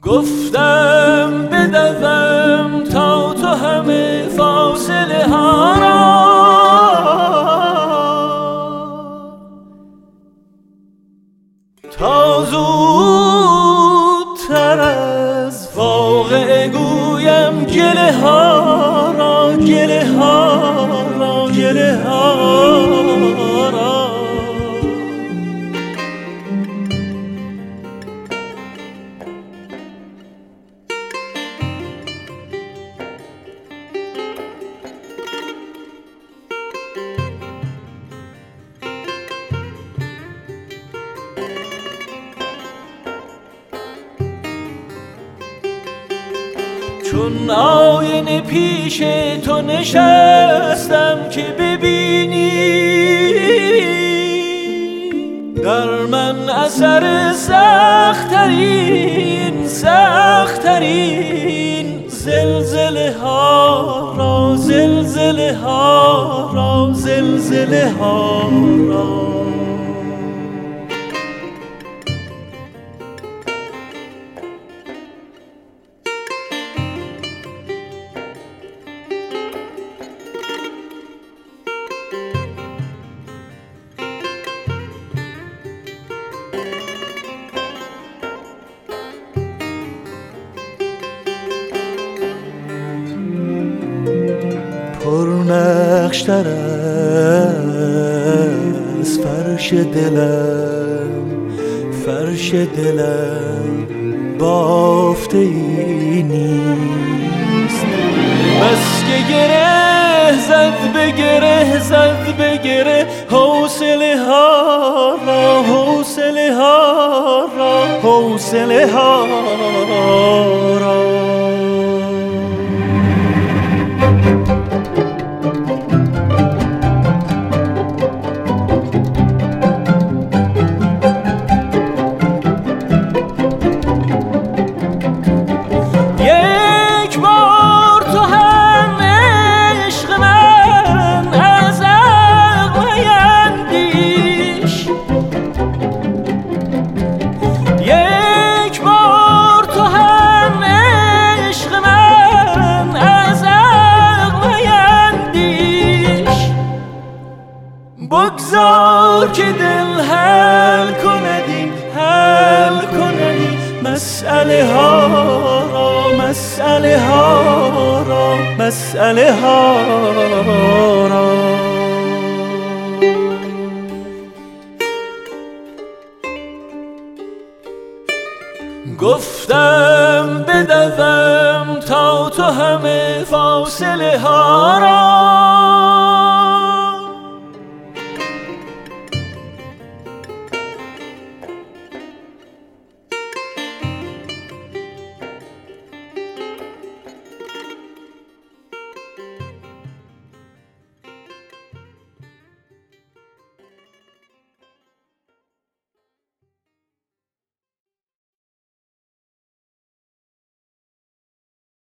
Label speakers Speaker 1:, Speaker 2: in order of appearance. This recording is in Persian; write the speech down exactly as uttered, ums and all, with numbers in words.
Speaker 1: گفتم بدوم تا تو همه فاصله ها را تا زودتر از واقع گویم گله ها را گله ها را گله ها را. چون آینه پیش تو نشستم که ببینی در من اثر سخت‌ترین سخت‌ترین زلزله ها را زلزله ها را زلزله ها را. پرنقش‌تر از فرش دلم فرش دلم بافته ای نیست. بس که گره زد به گره زد به گره حوصله ها را حوصله ها را حوصله ها را. بگذار که دل حل کندی حل کندی مسئله ها را مسئله ها را مسئله ها را. گفتم بدوم تا تو همه فاصله ها را